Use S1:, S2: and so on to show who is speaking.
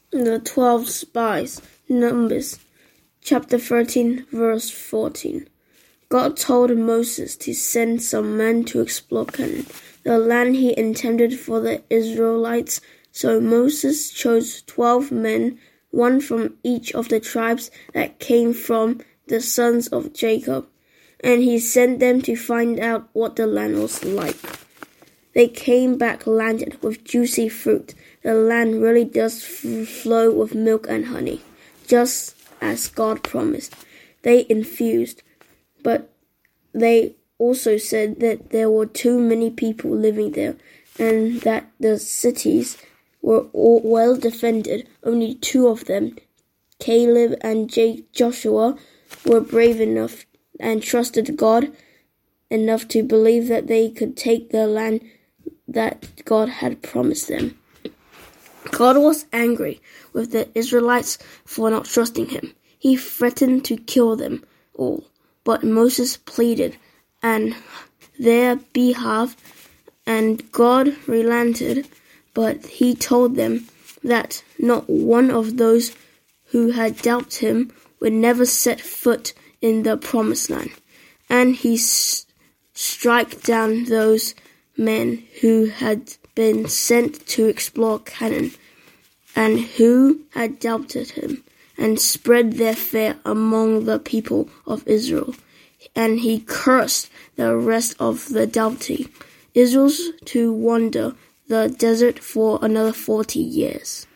S1: The 12 spies, Numbers, chapter 13, verse 14. God told Moses to send some men to explore Canaan, the land he intended for the Israelites. So Moses chose 12 men, one from each of the tribes that came from the sons of Jacob, and he sent them to find out what the land was like. They came back landed with juicy fruit. The land really does flow with milk and honey, just as God promised. They infused, but they also said that there were too many people living there, and that the cities were all well defended. Only 2 of them, Caleb and Joshua, were brave enough and trusted God enough to believe that they could take the land that God had promised them. God was angry with the Israelites for not trusting him. He threatened to kill them all, but Moses pleaded on their behalf, and God relented, but he told them that not one of those who had doubted him would never set foot in the promised land, and he struck down those men who had been sent to explore Canaan, and who had doubted him, and spread their fear among the people of Israel. And he cursed the rest of the doubting Israelites to wander the desert for another 40 years.